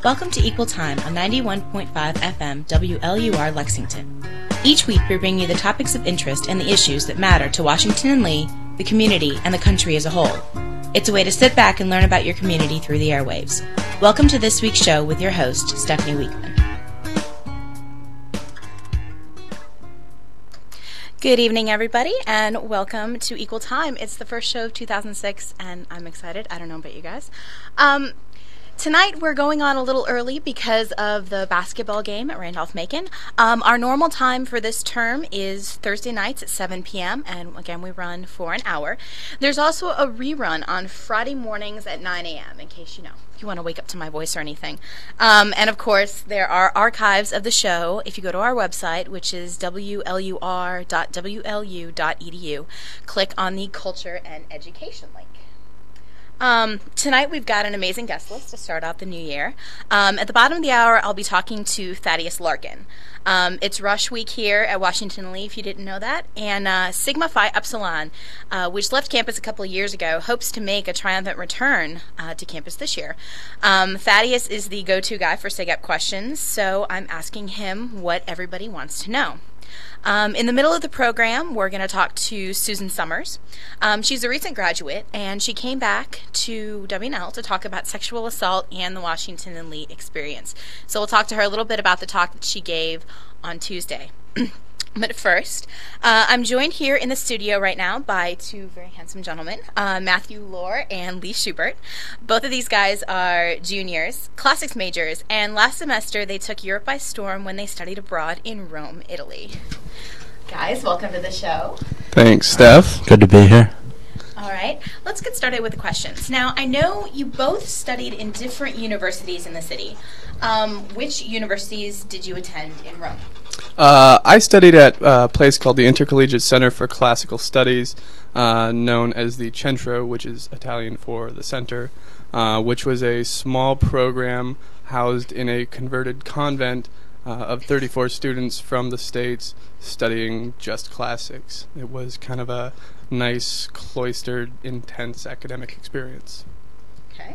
Welcome to Equal Time on 91.5 FM WLUR Lexington. Each week we bring you the topics of interest and the issues that matter to Washington and Lee, the community, and the country as a whole. It's a way to sit back and learn about your community through the airwaves. Welcome to this week's show with your host, Stephanie Weekman. Good evening, everybody, and welcome to Equal Time. It's the first show of 2006, and I'm excited. I don't know about you guys. Tonight we're going on a little early because of the basketball game at Randolph-Macon. Our normal time for this term is Thursday nights at 7 p.m., and again we run for an hour. There's also a rerun on Friday mornings at 9 a.m., in case you want to wake up to my voice or anything. And of course, there are archives of the show if you go to our website, which is wlur.wlu.edu. Click on the Culture and Education link. Tonight we've got an amazing guest list to start out the new year. At the bottom of the hour, I'll be talking to Thaddeus Larkin. It's Rush Week here at Washington and Lee, if you didn't know that, and Sigma Phi Epsilon, which left campus a couple of years ago, hopes to make a triumphant return to campus this year. Thaddeus is the go-to guy for SIG Ep questions, so I'm asking him what everybody wants to know. In the middle of the program, we're going to talk to Susan Summers. She's a recent graduate, and she came back to W&L to talk about sexual assault and the Washington and Lee experience. So we'll talk to her a little bit about the talk that she gave on Tuesday. But first, I'm joined here in the studio right now by two very handsome gentlemen, Matthew Lohr and Lee Schubert. Both of these guys are juniors, classics majors, and last semester they took Europe by storm when they studied abroad in Rome, Italy. Guys, welcome to the show. Thanks, Steph. Good to be here. All right, let's get started with the questions. Now, I know you both studied in different universities in the city. Which universities did you attend in Rome? I studied at a place called the Intercollegiate Center for Classical Studies, known as the Centro, which is Italian for the center, which was a small program housed in a converted convent of 34 students from the States studying just classics. It was kind of a nice, cloistered, intense academic experience. Okay.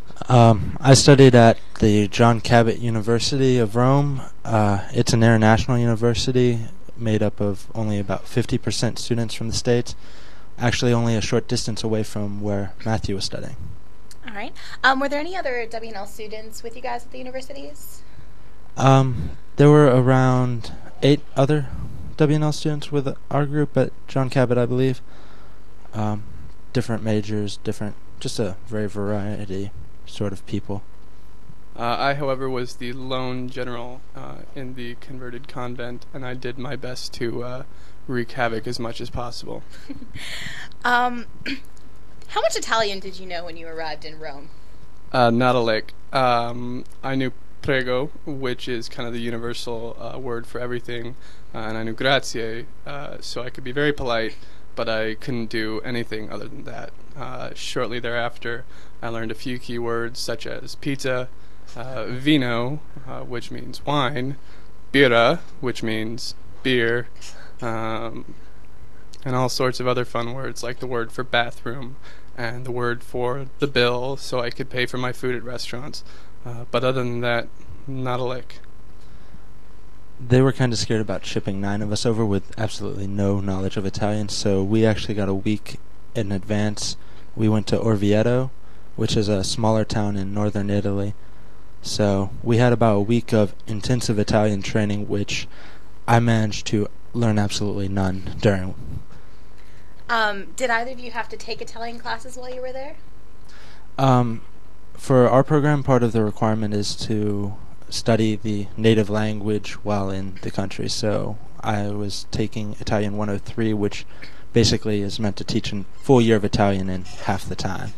I studied at the John Cabot University of Rome. It's an international university made up of only about 50% students from the States, actually only a short distance away from where Matthew was studying. All right. Were there any other W&L students with you guys at the universities? There were around 8 other W&L students with our group at John Cabot, I believe. Different majors, just a very variety sort of people. I, however, was the lone general in the converted convent, and I did my best to wreak havoc as much as possible. How much Italian did you know when you arrived in Rome? Not a lick. I knew prego, which is kind of the universal word for everything, and I knew grazie, so I could be very polite, but I couldn't do anything other than that. Shortly thereafter, I learned a few key words such as pizza, vino, which means wine, birra, which means beer, and all sorts of other fun words like the word for bathroom and the word for the bill so I could pay for my food at restaurants. But other than that, not a lick. They were kind of scared about shipping 9 of us over with absolutely no knowledge of Italian, so we actually got a week in advance. We went to Orvieto, which is a smaller town in northern Italy. So we had about a week of intensive Italian training, which I managed to learn absolutely none during. Did either of you have to take Italian classes while you were there? For our program, part of the requirement is to study the native language while in the country. So I was taking Italian 103, which basically is meant to teach a full year of Italian in half the time.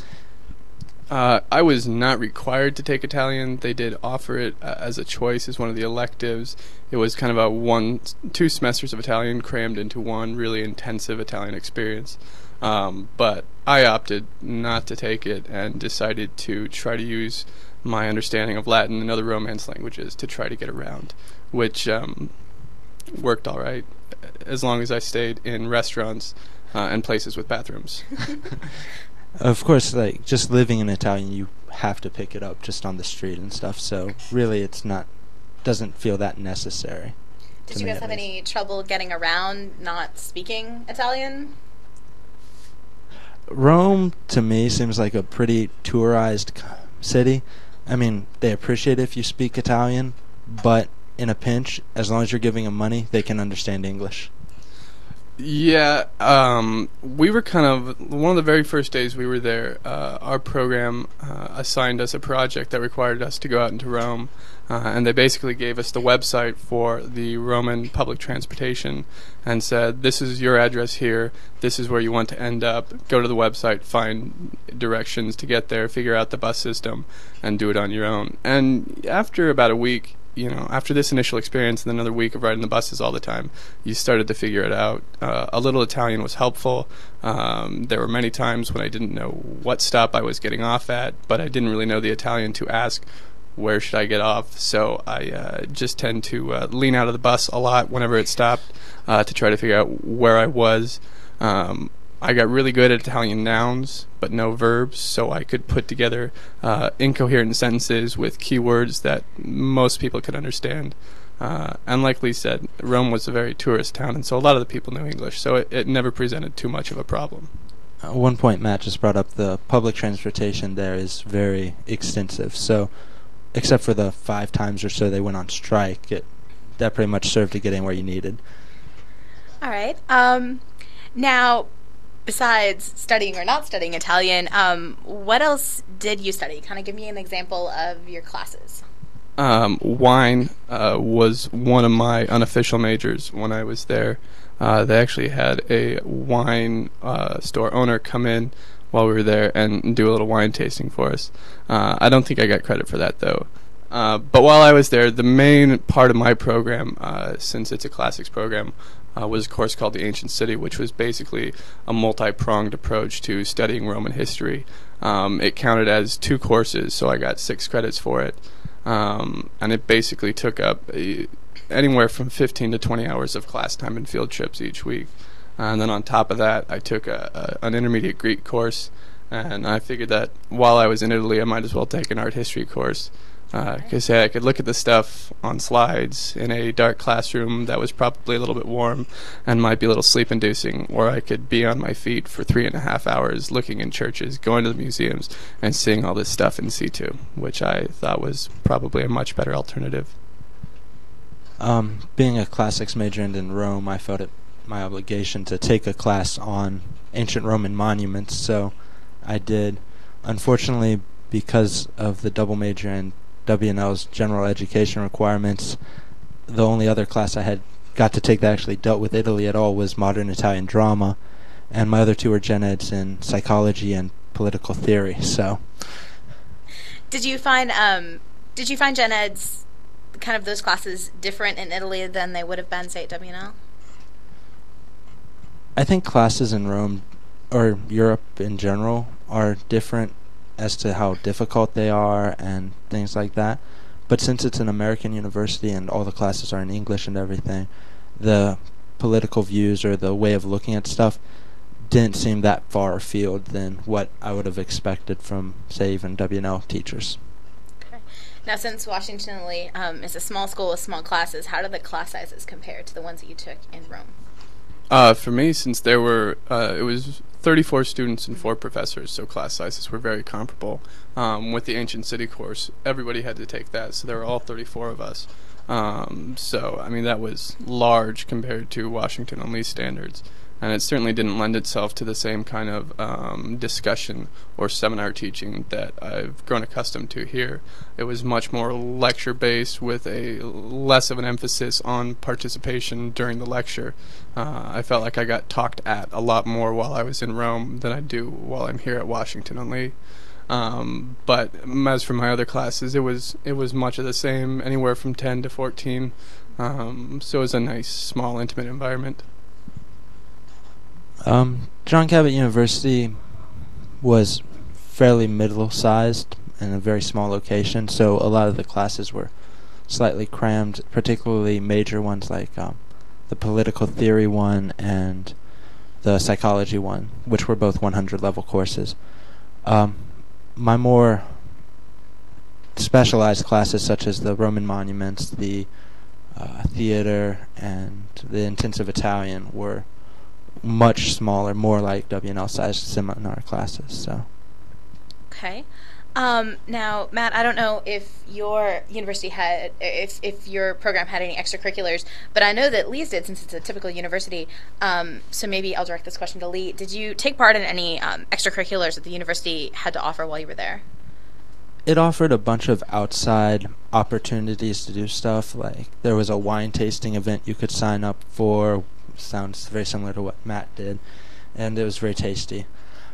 I was not required to take Italian. They did offer it as a choice as one of the electives. It was kind of 2 semesters of Italian crammed into one really intensive Italian experience. But I opted not to take it and decided to try to use my understanding of Latin and other Romance languages to try to get around, which worked all right as long as I stayed in restaurants and places with bathrooms. Of course, like, just living in Italian, you have to pick it up just on the street and stuff, so really it's not, doesn't feel that necessary. Did you guys have any trouble getting around not speaking Italian? Rome, to me, seems like a pretty tourized city. I mean, they appreciate if you speak Italian, but in a pinch, as long as you're giving them money, they can understand English. Yeah, we were kind of, one of the very first days we were there, our program assigned us a project that required us to go out into Rome, and they basically gave us the website for the Roman public transportation and said, this is your address here, this is where you want to end up, go to the website, find directions to get there, figure out the bus system, and do it on your own. And after about a week, after this initial experience and another week of riding the buses all the time, you started to figure it out. A little Italian was helpful. There were many times when I didn't know what stop I was getting off at, but I didn't really know the Italian to ask, where should I get off? So I just tend to lean out of the bus a lot whenever it stopped to try to figure out where I was. I got really good at Italian nouns, but no verbs, so I could put together incoherent sentences with keywords that most people could understand. And like Lee said, Rome was a very tourist town, and so a lot of the people knew English, so it never presented too much of a problem. One point Matt just brought up, the public transportation there is very extensive, so except for the 5 times or so they went on strike, that pretty much served to get in where you needed. All right. Now, besides studying or not studying Italian, what else did you study? Kind of give me an example of your classes. Wine was one of my unofficial majors when I was there. They actually had a wine store owner come in while we were there and do a little wine tasting for us. I don't think I got credit for that, though. But while I was there, the main part of my program, since it's a classics program, was a course called The Ancient City, which was basically a multi-pronged approach to studying Roman history. It counted as 2 courses, so I got 6 credits for it. And it basically took up anywhere from 15 to 20 hours of class time and field trips each week. And then on top of that, I took an intermediate Greek course, and I figured that while I was in Italy, I might as well take an art history course. Because I could look at the stuff on slides in a dark classroom that was probably a little bit warm and might be a little sleep-inducing, or I could be on my feet for 3.5 hours looking in churches, going to the museums, and seeing all this stuff in situ, which I thought was probably a much better alternative. Being a classics major and in Rome, I felt it my obligation to take a class on ancient Roman monuments, so I did. Unfortunately, because of the double major and W&L's general education requirements, the only other class I had got to take that actually dealt with Italy at all was modern Italian drama, and my other 2 were gen eds in psychology and political theory. So, did you find gen eds, kind of those classes, different in Italy than they would have been, say, at W&L? I think classes in Rome, or Europe in general, are different as to how difficult they are and things like that. But since it's an American university and all the classes are in English and everything, the political views or the way of looking at stuff didn't seem that far afield than what I would have expected from, say, even W&L teachers. Okay. Now, since Washington and Lee is a small school with small classes, how do the class sizes compare to the ones that you took in Rome? For me, since there were, it was 34 students and 4 professors, so class sizes were very comparable. With the Ancient City course, everybody had to take that, so there were all 34 of us. So, I mean, that was large compared to Washington and Lee standards. And it certainly didn't lend itself to the same kind of discussion or seminar teaching that I've grown accustomed to here. It was much more lecture-based with a less of an emphasis on participation during the lecture. I felt like I got talked at a lot more while I was in Rome than I do while I'm here at Washington and Lee. But as for my other classes, it was much of the same, anywhere from 10 to 14. So it was a nice, small, intimate environment. John Cabot University was fairly middle-sized in a very small location, so a lot of the classes were slightly crammed, particularly major ones like the political theory one and the psychology one, which were both 100-level courses. Um, my more specialized classes, such as the Roman monuments, the theater, and the intensive Italian, were much smaller, more like W&L-sized seminar classes. So. Okay. Now, Matt, I don't know if your university had, if your program had any extracurriculars, but I know that Lee's did, since it's a typical university. So maybe I'll direct this question to Lee. Did you take part in any extracurriculars that the university had to offer while you were there? It offered a bunch of outside opportunities to do stuff. Like, there was a wine tasting event you could sign up for. Sounds very similar to what Matt did, and it was very tasty.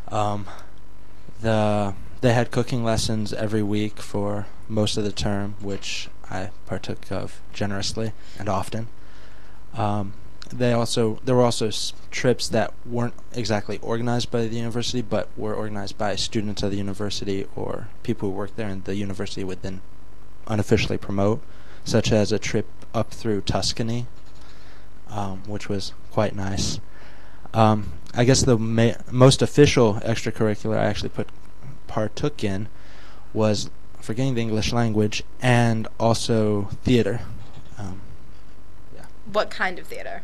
They had cooking lessons every week for most of the term, which I partook of generously and often. There were also trips that weren't exactly organized by the university, but were organized by students of the university or people who worked there, and the university would then unofficially promote, such as a trip up through Tuscany, which was quite nice. I guess the most official extracurricular I actually partook in was forgetting the English language and also theater. Yeah. What kind of theater?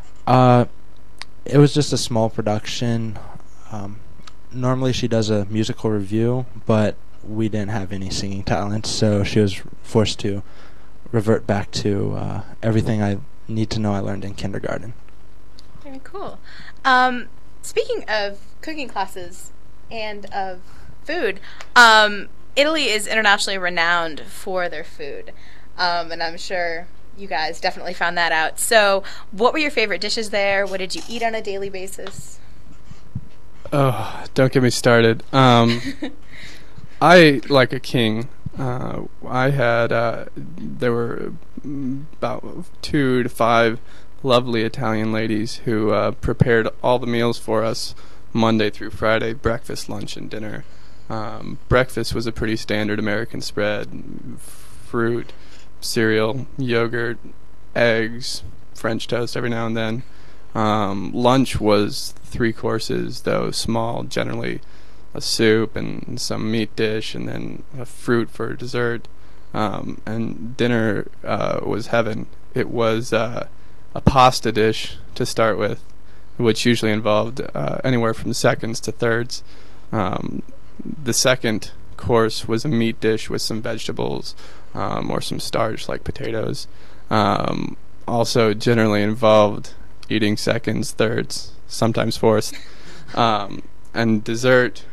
It was just a small production. Normally she does a musical review, but we didn't have any singing talent, so she was forced to revert back to everything I need to know I learned in kindergarten. Very cool. Speaking of cooking classes and of food, Italy is internationally renowned for their food, and I'm sure you guys definitely found that out. So what were your favorite dishes there? What did you eat on a daily basis? Oh, don't get me started. I ate like a king. I had, there were about 2 to 5 lovely Italian ladies who prepared all the meals for us Monday through Friday, breakfast, lunch, and dinner. Breakfast was a pretty standard American spread: fruit, cereal, yogurt, eggs, French toast every now and then. Lunch was 3 courses, though small, generally a soup and some meat dish, and then a fruit for dessert. And dinner was heaven. It was a pasta dish to start with, which usually involved anywhere from seconds to thirds. The second course was a meat dish with some vegetables or some starch like potatoes. Also generally involved eating seconds, thirds, sometimes fourths. And dessert.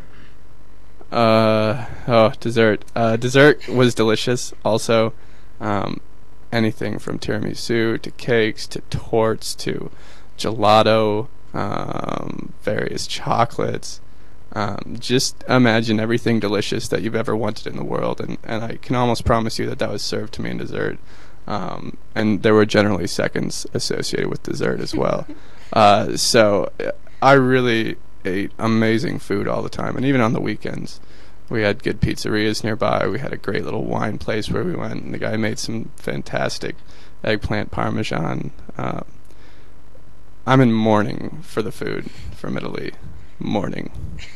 Dessert. Dessert was delicious. Also, anything from tiramisu to cakes to torts to gelato, various chocolates. Just imagine everything delicious that you've ever wanted in the world, and I can almost promise you that was served to me in dessert. And there were generally seconds associated with dessert as well. So I really ate amazing food all the time, and even on the weekends. We had good pizzerias nearby. We had a great little wine place where we went, and the guy made some fantastic eggplant parmesan. I'm in mourning for the food from Italy. Mourning.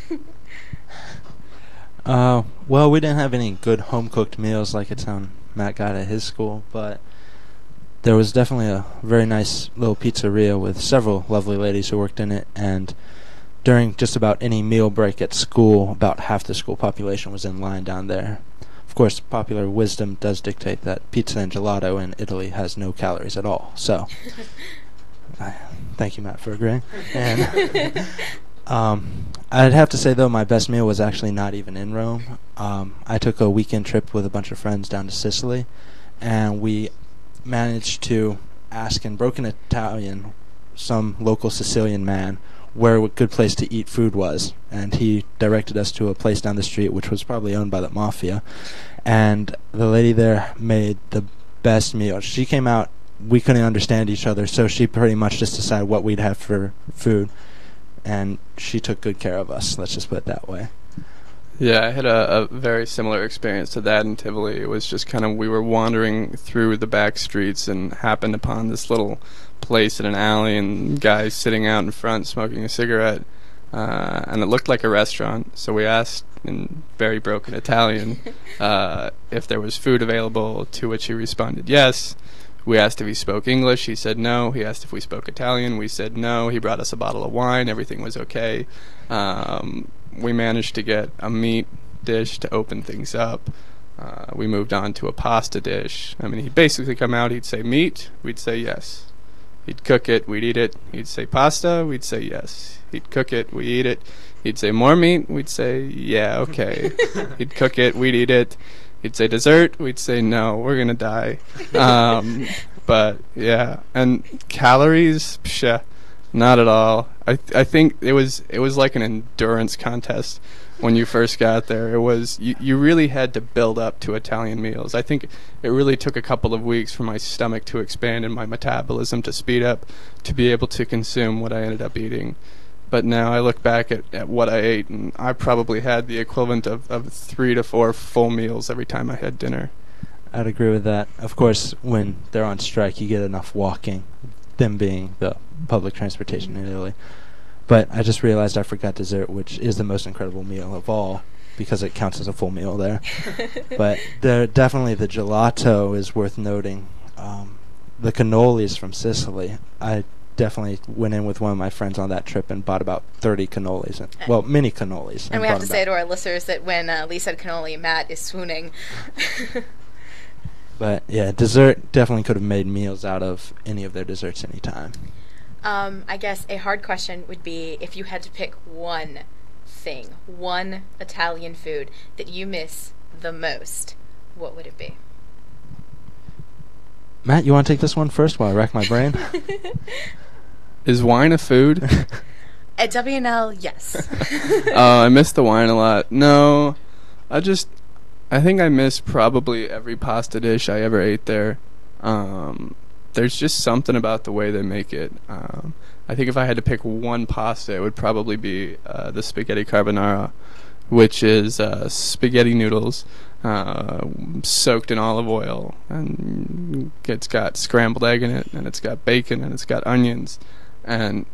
Well, we didn't have any good home-cooked meals like it sounded Matt got at his school, but there was definitely a very nice little pizzeria with several lovely ladies who worked in it, and during just about any meal break at school, about half the school population was in line down there. Of course, popular wisdom does dictate that pizza and gelato in Italy has no calories at all, so thank you, Matt, for agreeing. And I'd have to say, though, my best meal was actually not even in Rome. I took a weekend trip with a bunch of friends down to Sicily, and we managed to ask in broken Italian some local Sicilian man where a good place to eat food was, and he directed us to a place down the street which was probably owned by the mafia, and the lady there made the best meal. She came out, we couldn't understand each other, so she pretty much just decided what we'd have for food, and she took good care of us, let's just put it that way. Yeah, I had a very similar experience to that in Tivoli. It was just kind of, we were wandering through the back streets and happened upon this little place in an alley, and guys sitting out in front smoking a cigarette. and it looked like a restaurant. So we asked in very broken Italian if there was food available, to which he responded yes. We asked if he spoke English. He said no. He asked if we spoke Italian. We said no. He brought us a bottle of wine. Everything was okay. We managed to get a meat dish to open things up. We moved on to a pasta dish. I mean, he'd basically come out, he'd say meat, we'd say yes. He'd cook it, we'd eat it. He'd say pasta, we'd say yes. He'd cook it, we'd eat it. He'd say more meat, we'd say yeah, okay. He'd cook it, we'd eat it. He'd say dessert, we'd say no, we're gonna die. But yeah, and calories, psha, not at all. I think it was like an endurance contest when you first got there. It was you really had to build up to Italian meals. I think it really took a couple of weeks for my stomach to expand and my metabolism to speed up to be able to consume what I ended up eating. But now I look back at what I ate, and I probably had the equivalent of 3 to 4 full meals every time I had dinner. I'd agree with that. Of course, when they're on strike, you get enough walking, them being the public transportation in Italy. But I just realized I forgot dessert, which is the most incredible meal of all, because it counts as a full meal there. But definitely the gelato is worth noting. The cannolis from Sicily, I definitely went in with one of my friends on that trip and bought about 30 cannolis. Mini cannolis. And we have to say to our listeners that when Lee said cannoli, Matt is swooning. But yeah, dessert definitely could have made meals out of any of their desserts anytime. I guess a hard question would be if you had to pick one thing, one Italian food that you miss the most, what would it be? Matt, you want to take this one first while I rack my brain? Is wine a food? At WNL, yes. I miss the wine a lot. No, I think I miss probably every pasta dish I ever ate there. There's just something about the way they make it. I think if I had to pick one pasta, it would probably be the spaghetti carbonara, which is spaghetti noodles soaked in olive oil, and it's got scrambled egg in it, and it's got bacon, and it's got onions, and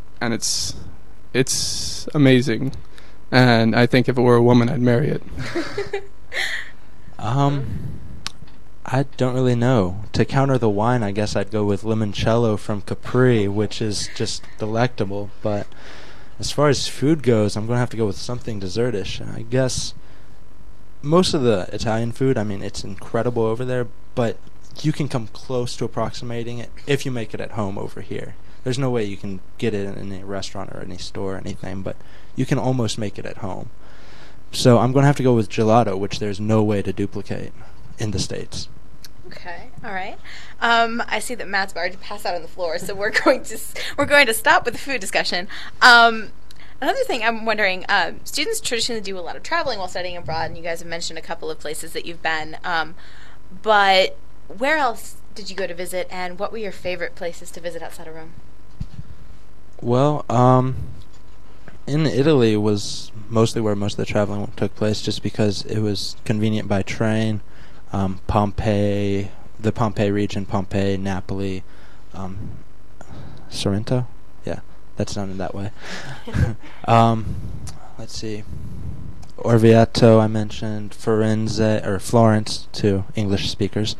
it's amazing. And I think if it were a woman, I'd marry it. I don't really know. To counter the wine, I guess I'd go with limoncello from Capri, which is just delectable. But as far as food goes, I'm going to have to go with something dessertish. I guess most of the Italian food, I mean, it's incredible over there, but you can come close to approximating it if you make it at home over here. There's no way you can get it in any restaurant or any store or anything, but you can almost make it at home. So I'm going to have to go with gelato, which there's no way to duplicate in the States. Okay, all right. I see that Matt's about to pass out on the floor, so we're going to stop with the food discussion. Another thing I'm wondering, students traditionally do a lot of traveling while studying abroad, and you guys have mentioned a couple of places that you've been. But where else did you go to visit, and what were your favorite places to visit outside of Rome? Well, in Italy was mostly where most of the traveling took place, just because it was convenient by train. Pompeii, the Pompeii region, Pompeii, Napoli, Sorrento? Yeah, that's done in that way. Let's see. Orvieto, I mentioned. Florence, to English speakers.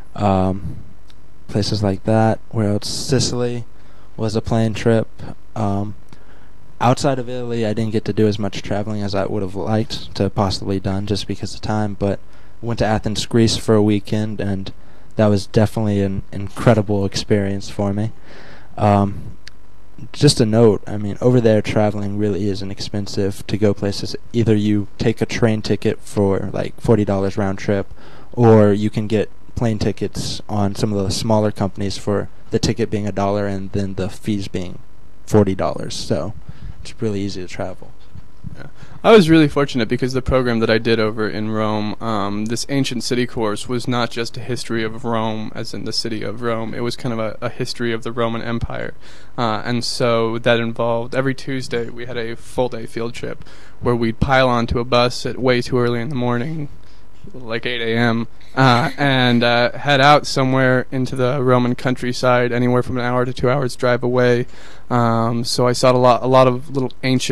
Places like that. Where else? Sicily was a plane trip. Outside of Italy, I didn't get to do as much traveling as I would have liked to possibly done just because of time, but went to Athens, Greece for a weekend, and that was definitely an incredible experience for me. Just a note, I mean, over there traveling really isn't expensive to go places. Either you take a train ticket for like $40 round trip, or you can get plane tickets on some of the smaller companies for the ticket being $1 and then the fees being $40. So it's really easy to travel. Yeah. I was really fortunate because the program that I did over in Rome, this ancient city course, was not just a history of Rome, as in the city of Rome. It was kind of a history of the Roman Empire. And so that involved, every Tuesday, we had a full-day field trip where we'd pile onto a bus at way too early in the morning, like 8 a.m., and head out somewhere into the Roman countryside, anywhere from an hour to 2 hours drive away. So I saw a lot of little ancient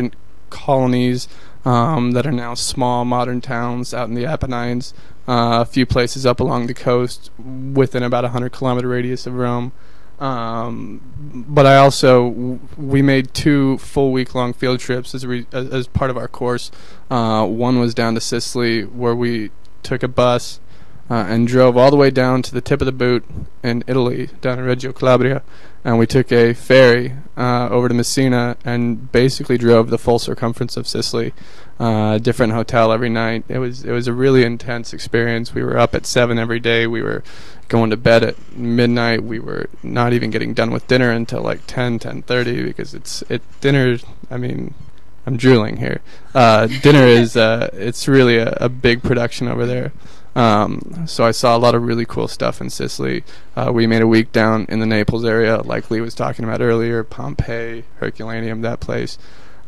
colonies that are now small modern towns out in the Apennines, a few places up along the coast within about a 100-kilometer radius of Rome. But I also, we made 2 full week-long field trips as part of our course. One was down to Sicily, where we took a bus and drove all the way down to the tip of the boot in Italy, down in Reggio Calabria, and we took a ferry over to Messina and basically drove the full circumference of Sicily, different hotel every night. It was a really intense experience. We were up at 7 every day. We were going to bed at midnight. We were not even getting done with dinner until like 10:30 because dinner. I mean, I'm drooling here. Dinner is it's really a big production over there. So I saw a lot of really cool stuff in Sicily. We made a week down in the Naples area, like Lee was talking about earlier, Pompeii, Herculaneum, that place.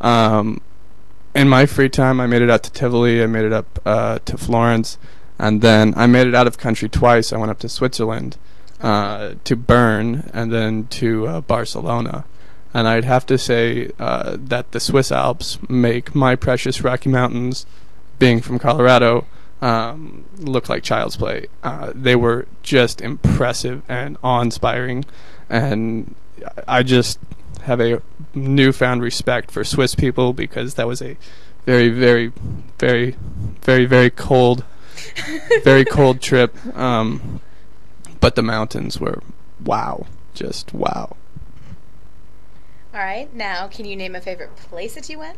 In my free time, I made it out to Tivoli, I made it up to Florence, and then I made it out of country twice. I went up to Switzerland, to Bern, and then to Barcelona. And I'd have to say that the Swiss Alps make my precious Rocky Mountains, being from Colorado, look like child's play. They were just impressive and awe-inspiring, and I just have a newfound respect for Swiss people because that was a very, very, very, very, very cold, very cold trip. But the mountains were wow, just wow. All right, now can you name a favorite place that you went?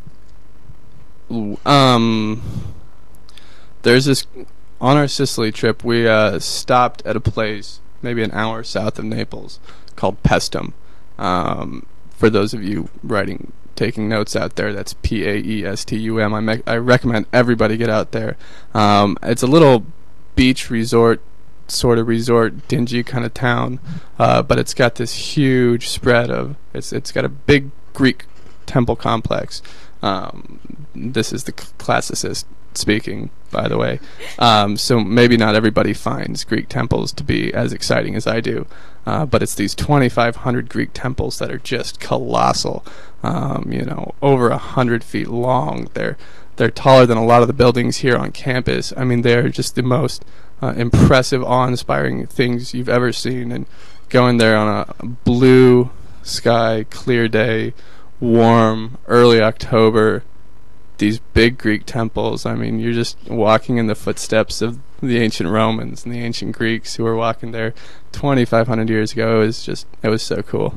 There's this, on our Sicily trip, we stopped at a place maybe an hour south of Naples called Paestum. For those of you taking notes out there, that's Paestum. I recommend everybody get out there. It's a little beach resort, dingy kind of town, but it's got this huge spread of, it's got a big Greek temple complex. This is the classicist speaking, by the way. So maybe not everybody finds Greek temples to be as exciting as I do, but it's these 2,500 Greek temples that are just colossal, over 100 feet long. They're taller than a lot of the buildings here on campus. I mean, they're just the most impressive, awe-inspiring things you've ever seen. And going there on a blue sky, clear day, warm, early October, these big Greek temples. I mean, you're just walking in the footsteps of the ancient Romans and the ancient Greeks who were walking there 2,500 years ago. It was so cool.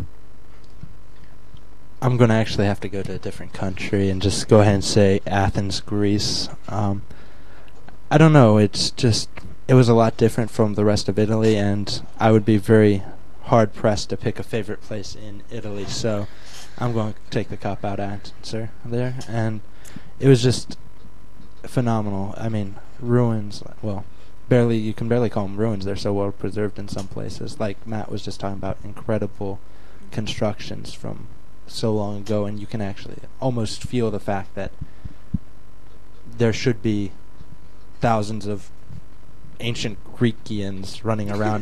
I'm going to actually have to go to a different country and just go ahead and say Athens, Greece. I don't know, it was a lot different from the rest of Italy, and I would be very hard-pressed to pick a favorite place in Italy, so I'm going to take the cop-out answer there. And it was just phenomenal. I mean, ruins, well, you can barely call them ruins. They're so well preserved in some places. Like Matt was just talking about, incredible constructions from so long ago, and you can actually almost feel the fact that there should be thousands of ancient Greekians running around.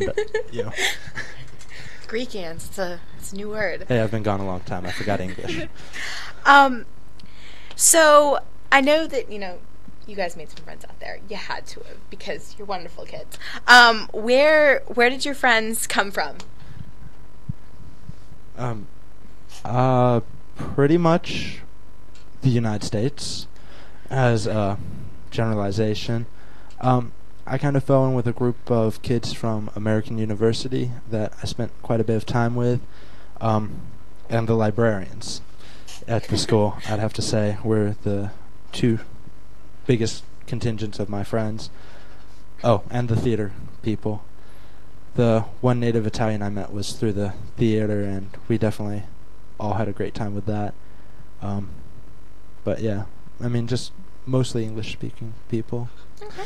Greekians, it's a new word. Hey, I've been gone a long time. I forgot English. So I know that you guys made some friends out there. You had to have, because you're wonderful kids. Where did your friends come from? Pretty much the United States, as a generalization. I kind of fell in with a group of kids from American University that I spent quite a bit of time with, and the librarians at the school, I'd have to say, were the two biggest contingents of my friends. Oh, and the theater people. The one native Italian I met was through the theater, and we definitely all had a great time with that. But yeah, I mean, just mostly English-speaking people. Okay.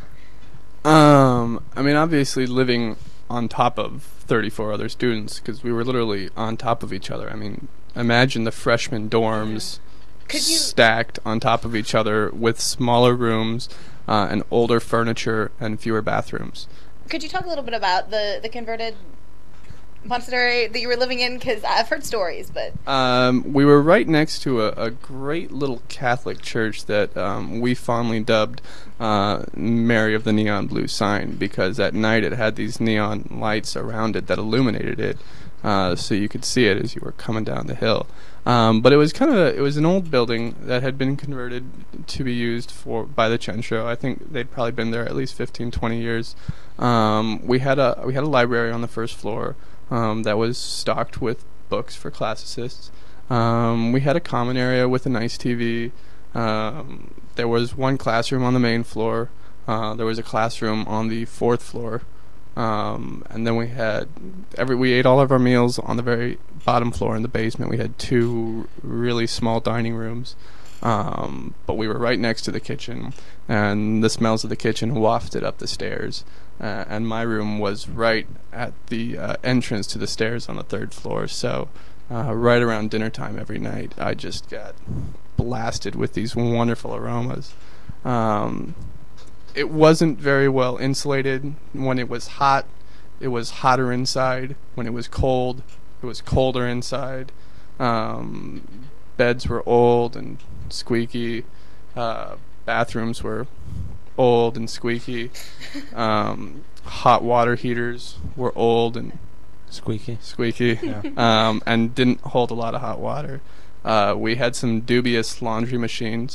I mean, obviously living on top of 34 other students, because we were literally on top of each other. I mean, imagine the freshman dorms stacked on top of each other with smaller rooms and older furniture and fewer bathrooms. Could you talk a little bit about the converted monastery that you were living in? Because I've heard stories, but We were right next to a great little Catholic church that we fondly dubbed Mary of the Neon Blue Sign, because at night it had these neon lights around it that illuminated it, so you could see it as you were coming down the hill. But it was it was an old building that had been converted to be used by the Centro. I think they'd probably been there at least 15, 20 years. We had a library on the first floor that was stocked with books for classicists. We had a common area with a nice TV. There was one classroom on the main floor. There was a classroom on the fourth floor. And then we ate all of our meals on the very bottom floor in the basement. We had 2 really small dining rooms, but we were right next to the kitchen, and the smells of the kitchen wafted up the stairs, and my room was right at the entrance to the stairs on the 3rd floor, so right around dinner time every night I just got blasted with these wonderful aromas. It wasn't very well insulated. When it was hot, it was hotter inside. When it was cold, it was colder inside. Beds were old and squeaky. Bathrooms were old and squeaky. Hot water heaters were old and Squeaky. Yeah. And didn't hold a lot of hot water. We had some dubious laundry machines.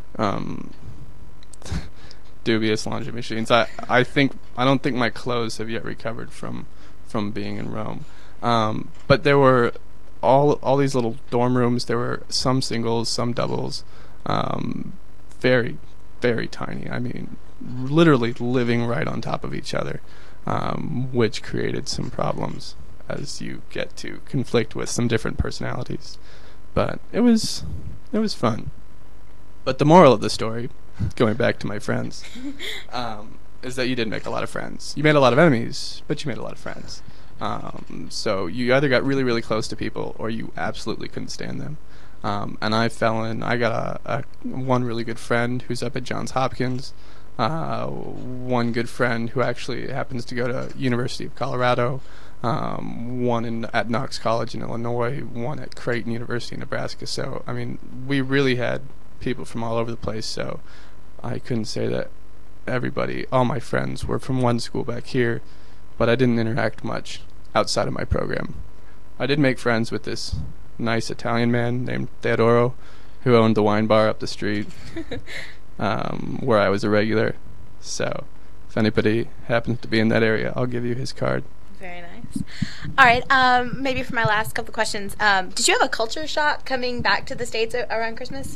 Dubious laundry machines. I don't think my clothes have yet recovered from being in Rome. But there were all these little dorm rooms. There were some singles, some doubles. Very, very tiny. I mean, literally living right on top of each other, which created some problems as you get to conflict with some different personalities. But it was fun. But the moral of the story, going back to my friends, is that you did make a lot of friends. You made a lot of enemies, but you made a lot of friends. So you either got really, really close to people, or you absolutely couldn't stand them. And I got a one really good friend who's up at Johns Hopkins, one good friend who actually happens to go to University of Colorado, one at Knox College in Illinois, one at Creighton University in Nebraska. So, I mean, we really had people from all over the place, so I couldn't say that all my friends were from one school back here, but I didn't interact much outside of my program. I did make friends with this nice Italian man named Teodoro, who owned the wine bar up the street, where I was a regular. So if anybody happens to be in that area, I'll give you his card. Very nice. All right, maybe for my last couple of questions, did you have a culture shock coming back to the States around Christmas?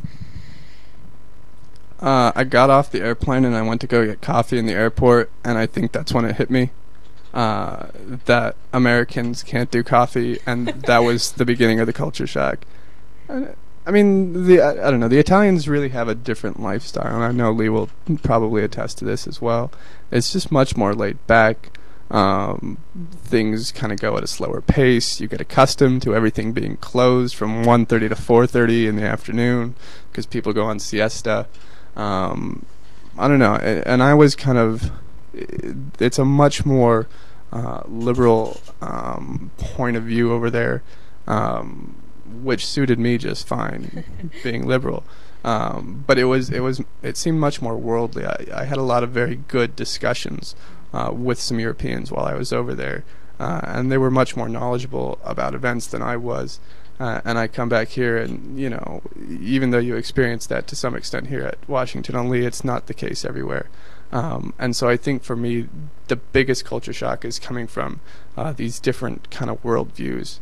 I got off the airplane and I went to go get coffee in the airport, and I think that's when it hit me that Americans can't do coffee, and that was the beginning of the culture shock. I mean, I don't know, the Italians really have a different lifestyle, and I know Lee will probably attest to this as well. It's just much more laid back. Things kind of go at a slower pace. You get accustomed to everything being closed from 1:30 to 4:30 in the afternoon because people go on siesta. I don't know, and I was it's a much more liberal point of view over there, which suited me just fine, being liberal. But it seemed much more worldly. I had a lot of very good discussions with some Europeans while I was over there, and they were much more knowledgeable about events than I was. And I come back here, and even though you experience that to some extent here at Washington on Lee, it's not the case everywhere. And so I think for me, the biggest culture shock is coming from these different kind of worldviews,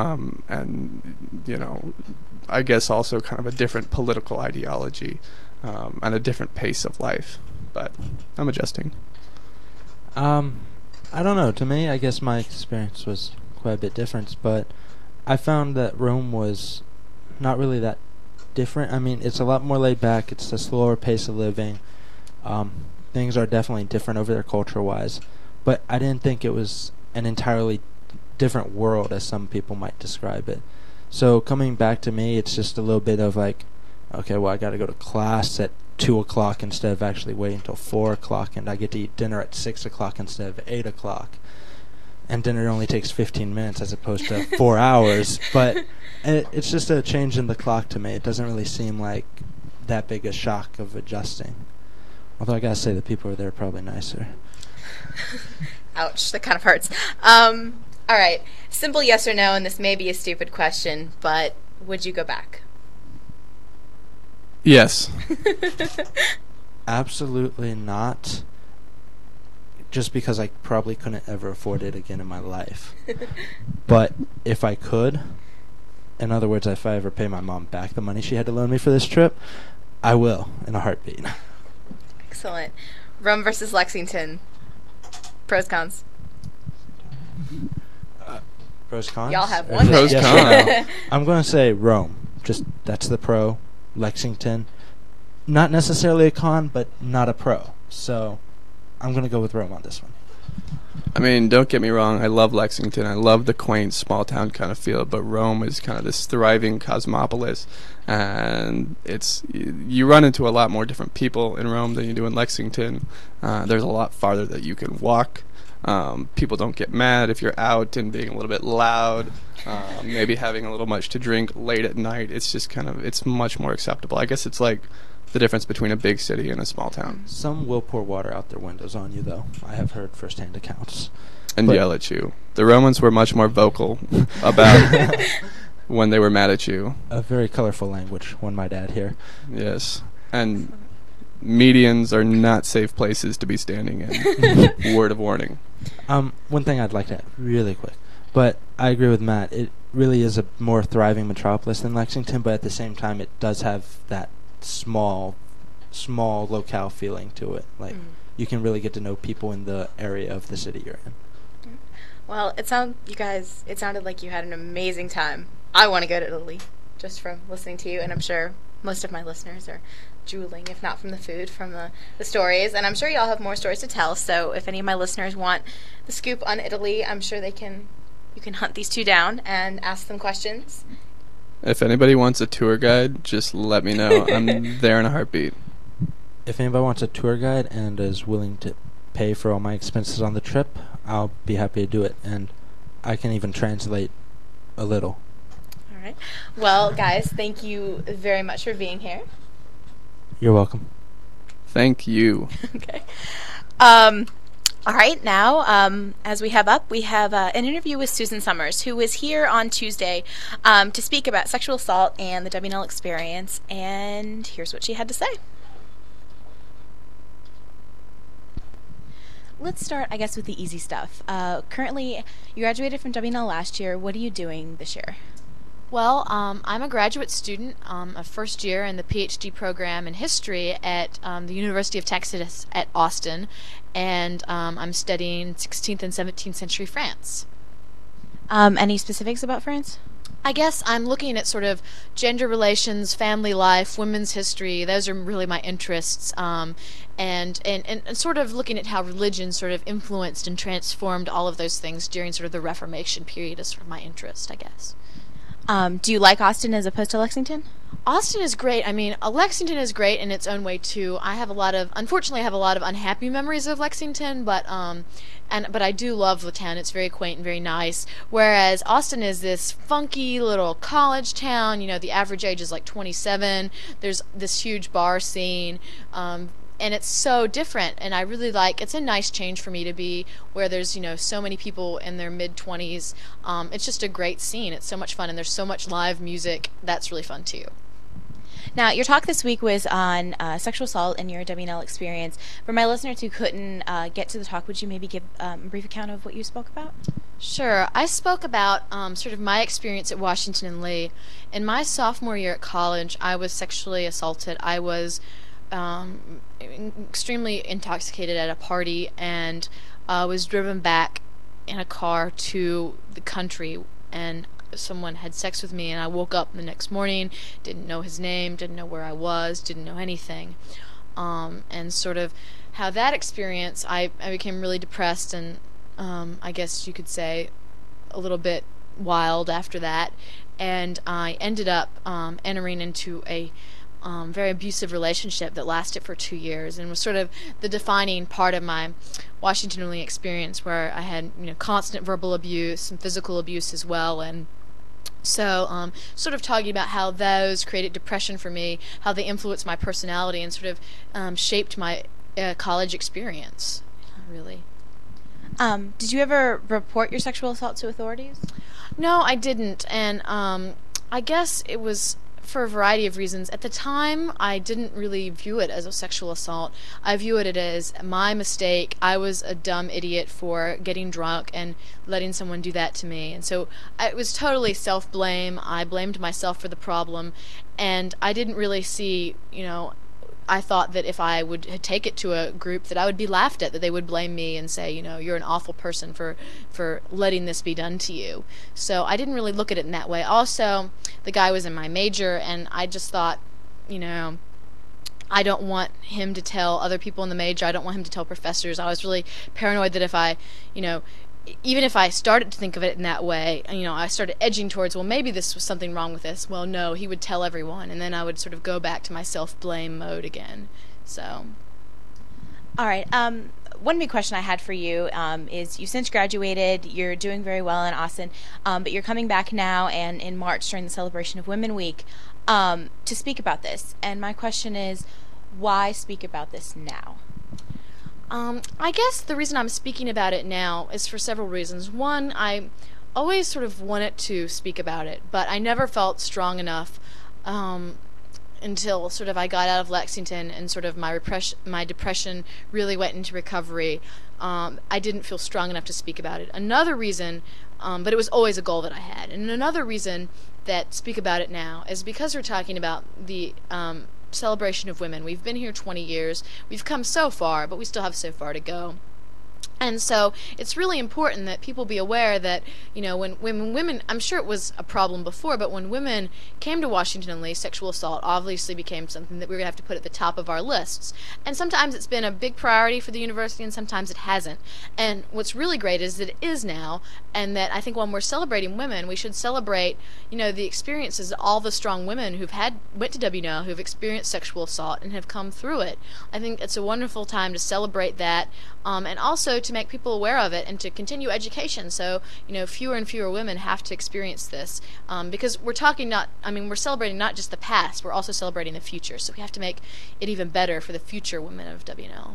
and I guess also kind of a different political ideology, and a different pace of life. But I'm adjusting. I don't know. To me, I guess my experience was quite a bit different, but I found that Rome was not really that different. I mean, it's a lot more laid back. It's a slower pace of living. Things are definitely different over there culture-wise, but I didn't think it was an entirely different world as some people might describe it. So coming back to me, it's just a little bit of like, okay, well, I got to go to class at 2 o'clock instead of actually waiting until 4 o'clock, and I get to eat dinner at 6 o'clock instead of 8 o'clock. and dinner only takes 15 minutes as opposed to 4 hours. But it's just a change in the clock to me. It doesn't really seem like that big a shock of adjusting. Although I gotta say the people over there are probably nicer. Ouch, that kind of hurts. All right, simple yes or no, and this may be a stupid question, but would you go back? Yes. Absolutely not. Just because I probably couldn't ever afford it again in my life. But if I could, in other words, if I ever pay my mom back the money she had to loan me for this trip, I will, in a heartbeat. Excellent. Rome versus Lexington. Pros, cons. Pros, cons? Y'all have one. Pros, Yes cons. or no? I'm going to say Rome. Just, that's the pro. Lexington. Not necessarily a con, but not a pro. So I'm going to go with Rome on this one. I mean, don't get me wrong. I love Lexington. I love the quaint, small-town kind of feel. But Rome is kind of this thriving cosmopolis. And you run into a lot more different people in Rome than you do in Lexington. There's a lot farther that you can walk. People don't get mad if you're out and being a little bit loud. Maybe having a little much to drink late at night. It's just it's much more acceptable. I guess it's like the difference between a big city and a small town. Some will pour water out their windows on you, though. I have heard firsthand accounts. And yell at you. The Romans were much more vocal about when they were mad at you. A very colorful language, one might add here. Yes. And medians are not safe places to be standing in. Word of warning. One thing I'd like to add really quick, but I agree with Matt. It really is a more thriving metropolis than Lexington, but at the same time, it does have that small locale feeling to it. Like you can really get to know people in the area of the city you're in. Well, it sounded like you had an amazing time. I want to go to Italy just from listening to you, and I'm sure most of my listeners are drooling, if not from the food, from the stories. And I'm sure y'all have more stories to tell, so if any of my listeners want the scoop on Italy, I'm sure you can hunt these two down and ask them questions. If anybody wants a tour guide, just let me know. I'm there in a heartbeat. If anybody wants a tour guide and is willing to pay for all my expenses on the trip, I'll be happy to do it. And I can even translate a little. All right. Well, guys, thank you very much for being here. You're welcome. Thank you. Okay. All right, now, as we have an interview with Susan Summers, who was here on Tuesday to speak about sexual assault and the WNL experience, and here's what she had to say. Let's start, I guess, with the easy stuff. Currently, you graduated from WNL last year. What are you doing this year? Well, I'm a graduate student, a first year in the PhD program in history at the University of Texas at Austin, and I'm studying 16th and 17th century France. Any specifics about France? I guess I'm looking at sort of gender relations, family life, women's history. Those are really my interests, and sort of looking at how religion sort of influenced and transformed all of those things during sort of the Reformation period is sort of my interest, I guess. Do you like Austin as opposed to Lexington? Austin is great. I mean, Lexington is great in its own way too. Unfortunately, I have a lot of unhappy memories of Lexington, but I do love the town. It's very quaint and very nice. Whereas Austin is this funky little college town. You know, the average age is like 27. There's this huge bar scene. And it's so different, and I really it's a nice change for me to be where there's, so many people in their mid-20s. It's just a great scene. It's so much fun, and there's so much live music. That's really fun, too. Now, your talk this week was on sexual assault and your WNL experience. For my listeners who couldn't get to the talk, would you maybe give a brief account of what you spoke about? Sure. I spoke about sort of my experience at Washington and Lee. In my sophomore year at college, I was sexually assaulted. I was extremely intoxicated at a party and was driven back in a car to the country, and someone had sex with me, and I woke up the next morning, didn't know his name, didn't know where I was, didn't know anything, and sort of how that experience, I became really depressed and I guess you could say a little bit wild after that, and I ended up entering into a very abusive relationship that lasted for 2 years and was sort of the defining part of my Washington-only experience where I had constant verbal abuse and physical abuse as well, and so sort of talking about how those created depression for me, how they influenced my personality, and sort of shaped my college experience, really. Did you ever report your sexual assault to authorities? No, I didn't, and I guess it was for a variety of reasons. At the time, I didn't really view it as a sexual assault. I viewed it as my mistake. I was a dumb idiot for getting drunk and letting someone do that to me. And so it was totally self-blame. I blamed myself for the problem, and I didn't really see, I thought that if I would take it to a group that I would be laughed at, that they would blame me and say, you're an awful person for letting this be done to you. So I didn't really look at it in that way. Also, the guy was in my major, and I just thought, I don't want him to tell other people in the major. I don't want him to tell professors. I was really paranoid that if I, even if I started to think of it in that way, I started edging towards, well, maybe this was something wrong with this. Well, no, he would tell everyone, and then I would sort of go back to my self-blame mode again. So. All right. One big question I had for you is you since graduated, you're doing very well in Austin, but you're coming back now and in March during the celebration of Women Week to speak about this. And my question is, why speak about this now? I guess the reason I'm speaking about it now is for several reasons. One, I always sort of wanted to speak about it, but I never felt strong enough until sort of I got out of Lexington and sort of my depression really went into recovery. I didn't feel strong enough to speak about it. Another reason, but it was always a goal that I had, and another reason that speak about it now is because we're talking about the celebration of women. We've been here 20 years. We've come so far, but we still have so far to go. And so it's really important that people be aware that, when women, I'm sure it was a problem before, but when women came to Washington Lee, sexual assault obviously became something that we were going to have to put at the top of our lists. And sometimes it's been a big priority for the university, and sometimes it hasn't. And what's really great is that it is now, and that I think when we're celebrating women, we should celebrate, the experiences of all the strong women who've went to WNL, who've experienced sexual assault and have come through it. I think it's a wonderful time to celebrate that, and also to make people aware of it and to continue education so fewer and fewer women have to experience this, because we're celebrating not just the past, we're also celebrating the future, so we have to make it even better for the future women of WNL.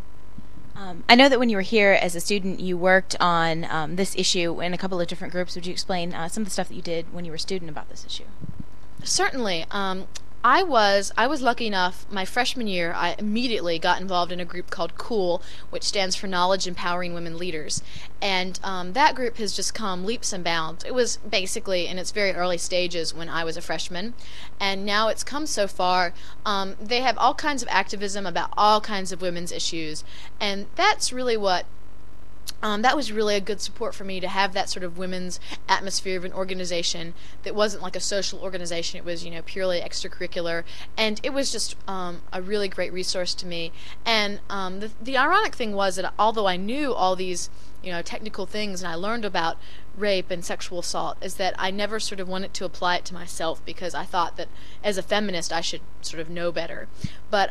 I know that when you were here as a student, you worked on this issue in a couple of different groups. Would you explain some of the stuff that you did when you were a student about this issue? Certainly. I was lucky enough, my freshman year, I immediately got involved in a group called COOL, which stands for Knowledge Empowering Women Leaders. And that group has just come leaps and bounds. It was basically in its very early stages when I was a freshman, and now it's come so far. They have all kinds of activism about all kinds of women's issues, and that's really what that was really a good support for me, to have that sort of women's atmosphere of an organization that wasn't like a social organization. It was, purely extracurricular, and it was just a really great resource to me. And the ironic thing was that although I knew all these, technical things, and I learned about rape and sexual assault, is that I never sort of wanted to apply it to myself, because I thought that as a feminist I should sort of know better. But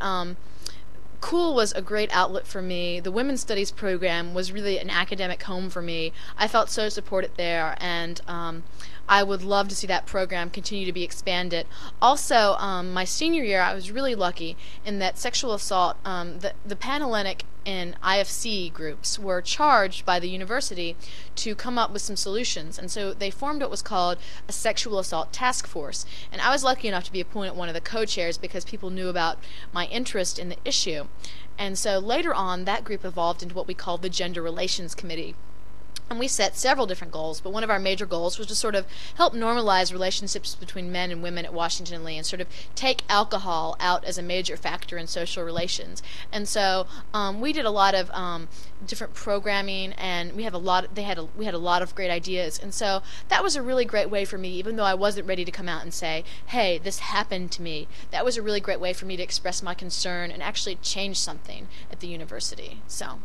COOL was a great outlet for me. The Women's Studies program was really an academic home for me. I felt so supported there, and I would love to see that program continue to be expanded. Also, my senior year, I was really lucky in that sexual assault, the Panhellenic and IFC groups were charged by the university to come up with some solutions, and so they formed what was called a sexual assault task force. And I was lucky enough to be appointed one of the co-chairs because people knew about my interest in the issue. And so later on, that group evolved into what we called the Gender Relations Committee. And we set several different goals, but one of our major goals was to sort of help normalize relationships between men and women at Washington Lee, and sort of take alcohol out as a major factor in social relations. And so we did a lot of different programming, and we had a lot of great ideas. And so that was a really great way for me, even though I wasn't ready to come out and say, hey, this happened to me. That was a really great way for me to express my concern and actually change something at the university. So.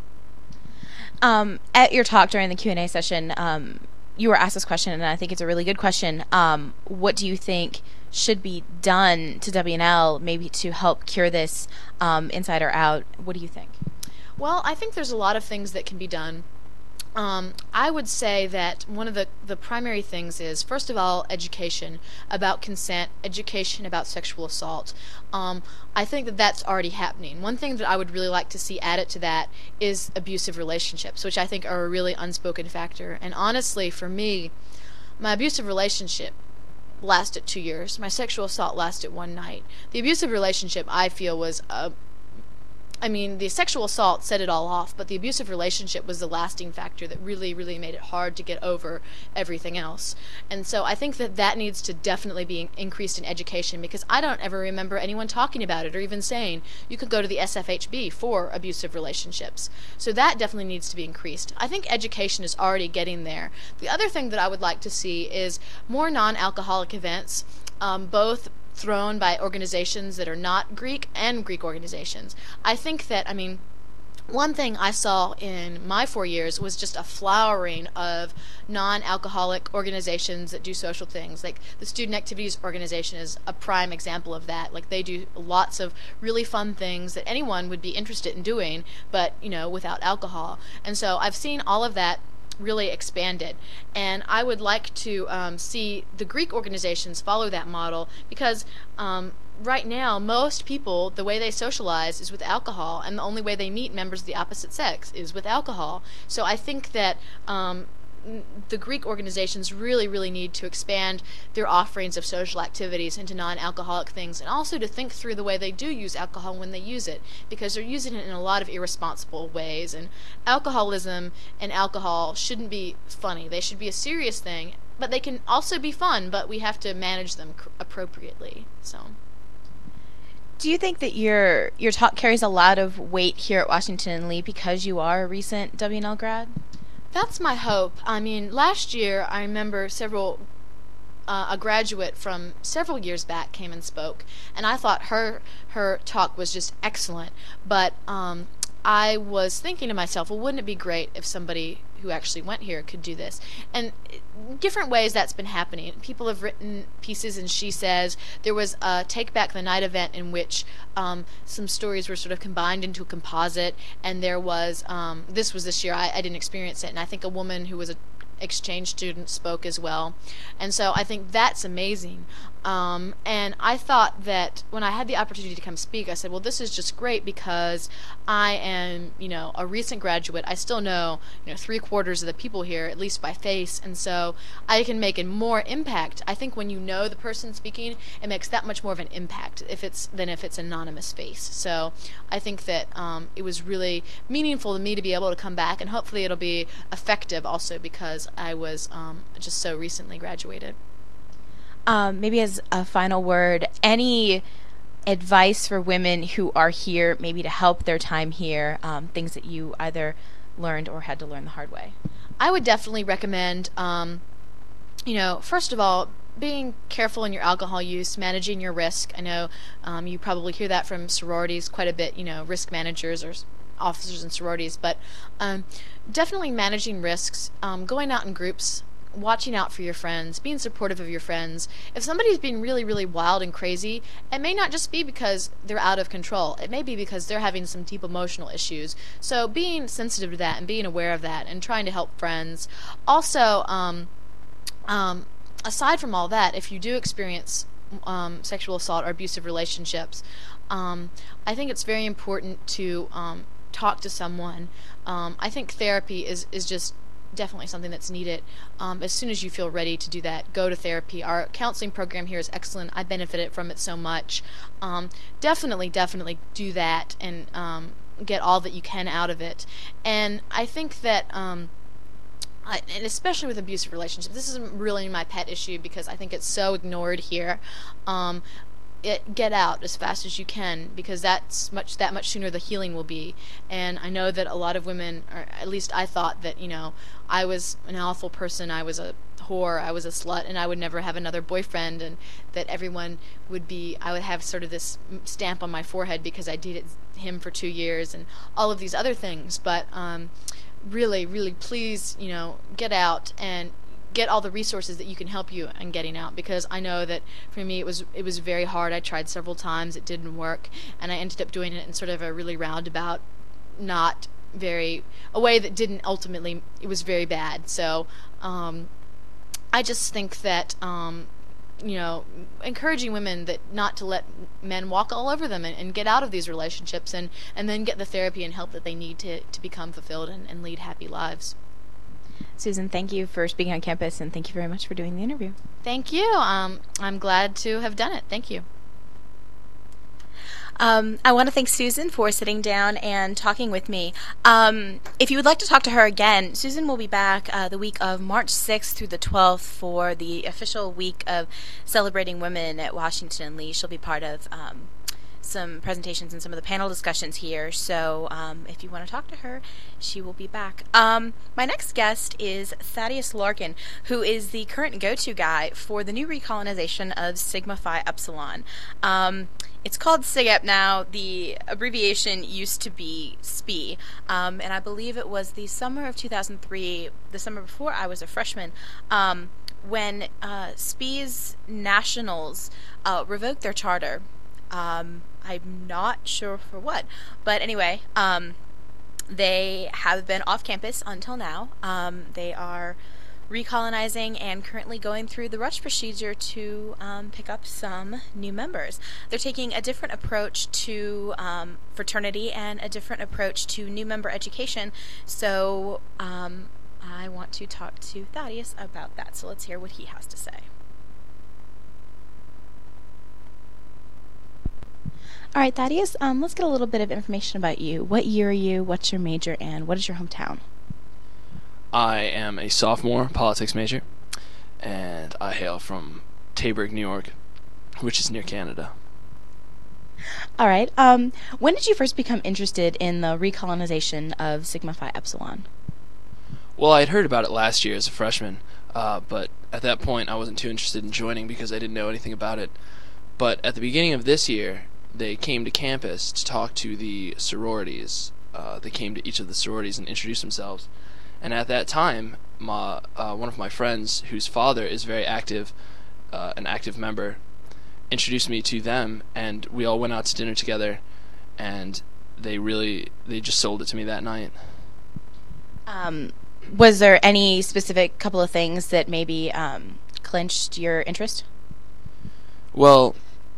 At your talk during the Q&A session, you were asked this question, and I think it's a really good question. What do you think should be done to WNL maybe to help cure this inside or out? What do you think? Well, I think there's a lot of things that can be done. I would say that one of the primary things is, first of all, education about consent, education about sexual assault. I think that that's already happening. One thing that I would really like to see added to that is abusive relationships, which I think are a really unspoken factor. And honestly, for me, my abusive relationship lasted 2 years. My sexual assault lasted one night. The abusive relationship, I feel, was the sexual assault set it all off, but the abusive relationship was the lasting factor that really, really made it hard to get over everything else. And so I think that that needs to definitely be increased in education, because I don't ever remember anyone talking about it or even saying you could go to the SFHB for abusive relationships. So that definitely needs to be increased. I think education is already getting there. The other thing that I would like to see is more non-alcoholic events, both thrown by organizations that are not Greek and Greek organizations. I think that, one thing I saw in my 4 years was just a flowering of non-alcoholic organizations that do social things. Like the Student Activities Organization is a prime example of that. Like they do lots of really fun things that anyone would be interested in doing, but, without alcohol. And so I've seen all of that really expanded, and I would like to see the Greek organizations follow that model, because right now most people, the way they socialize is with alcohol, and the only way they meet members of the opposite sex is with alcohol. So I think that the Greek organizations really, really need to expand their offerings of social activities into non-alcoholic things, and also to think through the way they do use alcohol when they use it, because they're using it in a lot of irresponsible ways. And alcoholism and alcohol shouldn't be funny. They should be a serious thing, but they can also be fun, but we have to manage them appropriately. So do you think that your talk carries a lot of weight here at Washington and Lee because you are a recent WNL grad? That's my hope. Last year I remember a graduate from several years back came and spoke, and I thought her talk was just excellent. But I was thinking to myself, well, wouldn't it be great if somebody who actually went here could do this? And different ways that's been happening. People have written pieces, and She Says. There was a Take Back the Night event in which some stories were sort of combined into a composite, and there was, this was this year, I didn't experience it, and I think a woman who was a exchange student spoke as well. And so I think that's amazing. And I thought that when I had the opportunity to come speak, I said, well, this is just great because I am, a recent graduate. I still know, 3/4 of the people here, at least by face, and so I can make a more impact. I think when you know the person speaking, it makes that much more of an impact than if it's anonymous face. So I think that it was really meaningful to me to be able to come back, and hopefully it'll be effective also because I was just so recently graduated. Maybe as a final word, any advice for women who are here, maybe to help their time here, things that you either learned or had to learn the hard way? I would definitely recommend, first of all, being careful in your alcohol use, managing your risk. I know you probably hear that from sororities quite a bit, risk managers or officers in sororities, but definitely managing risks, going out in groups, watching out for your friends, being supportive of your friends. If somebody's being really, really wild and crazy, it may not just be because they're out of control. It may be because they're having some deep emotional issues. So being sensitive to that and being aware of that and trying to help friends. Also, aside from all that, if you do experience sexual assault or abusive relationships, I think it's very important to talk to someone. I think therapy is just definitely something that's needed. As soon as you feel ready to do that, go to therapy. Our counseling program here is excellent. I benefited from it so much. Definitely do that and get all that you can out of it. And I think that and especially with abusive relationships, this is really my pet issue because I think it's so ignored here. Get out as fast as you can, because that much sooner the healing will be. And I know that a lot of women, or at least I thought that, I was an awful person, I was a whore, I was a slut, and I would never have another boyfriend, and that everyone I would have sort of this stamp on my forehead because I dated him for 2 years and all of these other things. But really, really, please, get out and get all the resources that you can help you in getting out, because I know that for me it was very hard. I tried several times, it didn't work, and I ended up doing it in sort of a really roundabout not very, a way that didn't ultimately, it was very bad. So I just think that encouraging women that not to let men walk all over them and get out of these relationships and then get the therapy and help that they need to become fulfilled and lead happy lives. Susan, thank you for speaking on campus, and thank you very much for doing the interview. Thank you. I'm glad to have done it. Thank you. I want to thank Susan for sitting down and talking with me. If you would like to talk to her again, Susan will be back the week of March 6th through the 12th for the official week of celebrating women at Washington and Lee. She'll be part of some presentations and some of the panel discussions here. So if you want to talk to her, she will be back. My next guest is Thaddeus Larkin, who is the current go-to guy for the new recolonization of Sigma Phi Epsilon. It's called SIGEP now. The abbreviation used to be SPI, and I believe it was the summer of 2003, the summer before I was a freshman, when SPI's nationals revoked their charter. I'm not sure for what, but anyway, they have been off campus until now. They are recolonizing and currently going through the rush procedure to pick up some new members. They're taking a different approach to fraternity and a different approach to new member education, so I want to talk to Thaddeus about that. So let's hear what he has to say. All right, Thaddeus, let's get a little bit of information about you. What year are you? What's your major? And what is your hometown? I am a sophomore politics major, and I hail from Taberg, New York, which is near Canada. All right. When did you first become interested in the recolonization of Sigma Phi Epsilon? Well, I had heard about it last year as a freshman, but at that point I wasn't too interested in joining because I didn't know anything about it. But at the beginning of this year, they came to campus to talk to the sororities. They came to each of the sororities and introduced themselves. And at that time, one of my friends, whose father is very active, an active member, introduced me to them, and we all went out to dinner together, and they just sold it to me that night. Was there any specific couple of things that maybe clinched your interest? Well,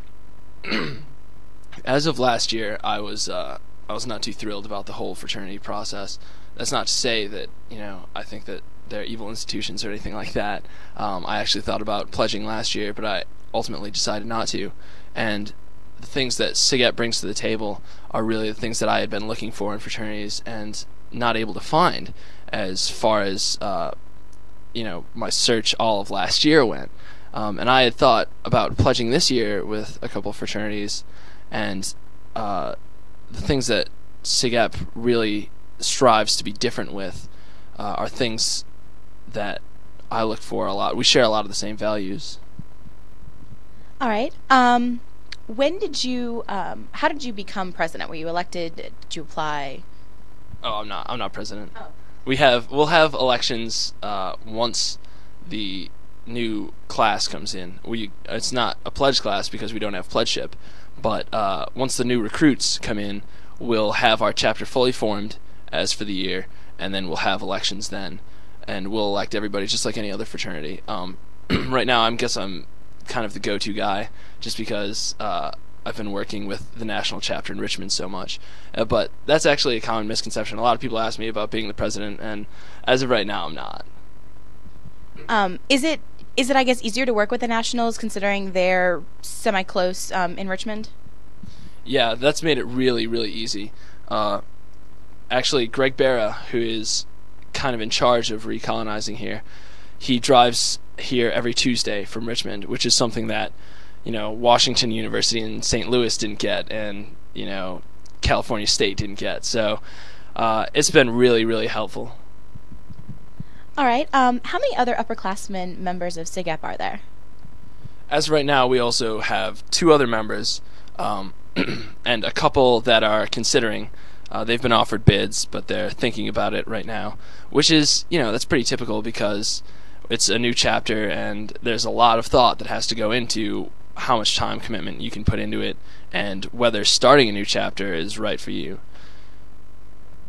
as of last year, I was not too thrilled about the whole fraternity process. That's not to say that, I think that they're evil institutions or anything like that. I actually thought about pledging last year, but I ultimately decided not to. And the things that SIGEP brings to the table are really the things that I had been looking for in fraternities and not able to find as far as, my search all of last year went. And I had thought about pledging this year with a couple of fraternities, and the things that SIGEP really strives to be different with are things that I look for a lot. We share a lot of the same values. All right. When did you? How did you become president? Were you elected? Did you apply? Oh, I'm not president. Oh. We'll have elections once the new class comes in. It's not a pledge class because we don't have pledgeship, but once the new recruits come in, we'll have our chapter fully formed as for the year, and then we'll have elections then, and we'll elect everybody just like any other fraternity. Right now, I'm kind of the go-to guy, just because I've been working with the national chapter in Richmond so much. But that's actually a common misconception. A lot of people ask me about being the president, and as of right now, I'm not. Is it, I guess, easier to work with the Nationals considering they're semi-close in Richmond? Yeah, that's made it really, really easy. Actually, Greg Barra, who is kind of in charge of recolonizing here, he drives here every Tuesday from Richmond, which is something that, Washington University and St. Louis didn't get, and, California State didn't get. So it's been really, really helpful. All right. How many other upperclassmen members of SIGEP are there? As of right now, we also have 2 other members, and a couple that are considering. They've been offered bids, but they're thinking about it right now, which is, that's pretty typical because it's a new chapter and there's a lot of thought that has to go into how much time commitment you can put into it and whether starting a new chapter is right for you.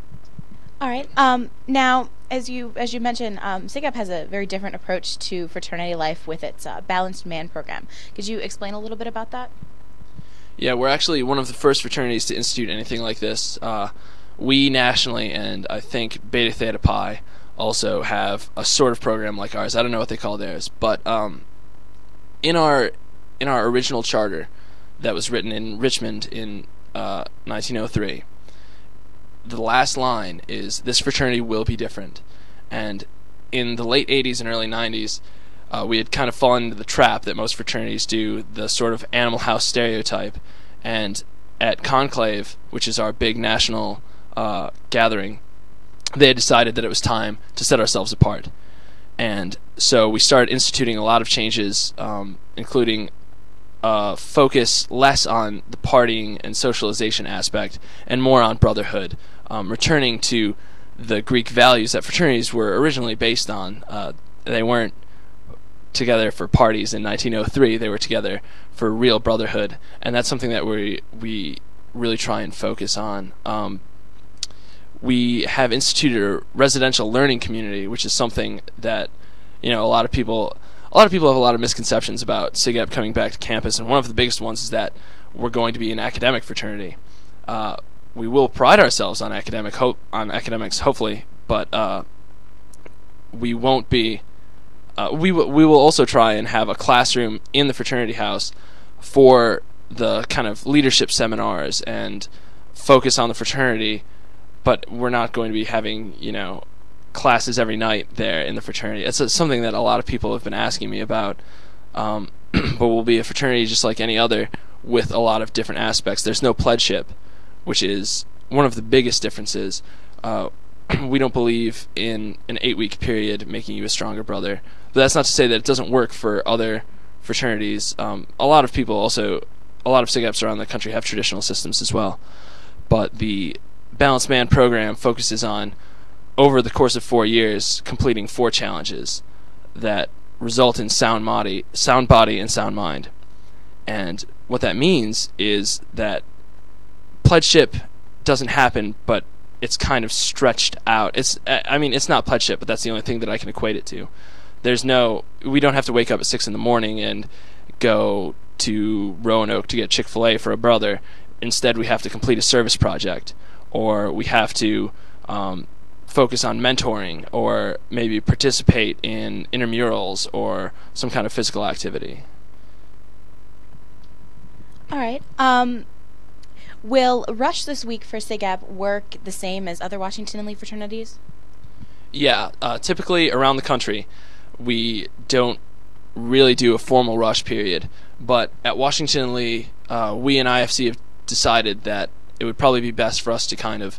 All right. Now, as you mentioned, SIGEP has a very different approach to fraternity life with its Balanced Man program. Could you explain a little bit about that? Yeah, we're actually one of the first fraternities to institute anything like this. We nationally, and I think Beta Theta Pi also have a sort of program like ours. I don't know what they call theirs, but in our original charter that was written in Richmond in 1903, the last line is, "This fraternity will be different." And in the late 80s and early 90s, we had kind of fallen into the trap that most fraternities do, the sort of Animal House stereotype. And at Conclave, which is our big national gathering, they had decided that it was time to set ourselves apart. And so we started instituting a lot of changes, including focus less on the partying and socialization aspect and more on brotherhood, returning to the Greek values that fraternities were originally based on. They weren't together for parties in 1903. They were together for real brotherhood, and that's something that we really try and focus on. We have instituted a residential learning community, which is something that, a lot of people have a lot of misconceptions about SIGEP coming back to campus, and one of the biggest ones is that we're going to be an academic fraternity. We will pride ourselves on academics, hopefully, but we won't be. We will also try and have a classroom in the fraternity house for the kind of leadership seminars and focus on the fraternity, but we're not going to be having, classes every night there in the fraternity. It's something that a lot of people have been asking me about, but we'll be a fraternity just like any other with a lot of different aspects. There's no pledgeship, which is one of the biggest differences. We don't believe in an 8-week period making you a stronger brother. But that's not to say that it doesn't work for other fraternities. A lot of SIGEPs around the country have traditional systems as well. But the Balanced Man program focuses on, over the course of 4 years, completing 4 challenges that result in sound body, and sound mind. And what that means is that pledgeship doesn't happen, but it's kind of stretched out. It's not pledgeship, but that's the only thing that I can equate it to. We don't have to wake up at 6 in the morning and go to Roanoke to get Chick-fil-A for a brother. Instead, we have to complete a service project, or we have to focus on mentoring, or maybe participate in intramurals or some kind of physical activity. All right. Will Rush this week for SIGEP work the same as other Washington and Lee fraternities? Yeah, typically around the country, we don't really do a formal rush period, but at Washington and Lee, we and IFC have decided that it would probably be best for us to kind of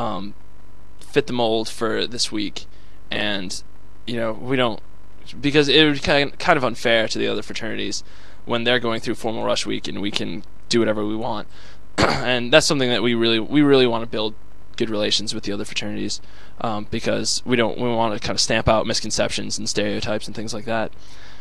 fit the mold for this week, and we don't, because it would be kind of unfair to the other fraternities when they're going through formal rush week and we can do whatever we want. And that's something that we really want to build good relations with the other fraternities, because we want to kind of stamp out misconceptions and stereotypes and things like that.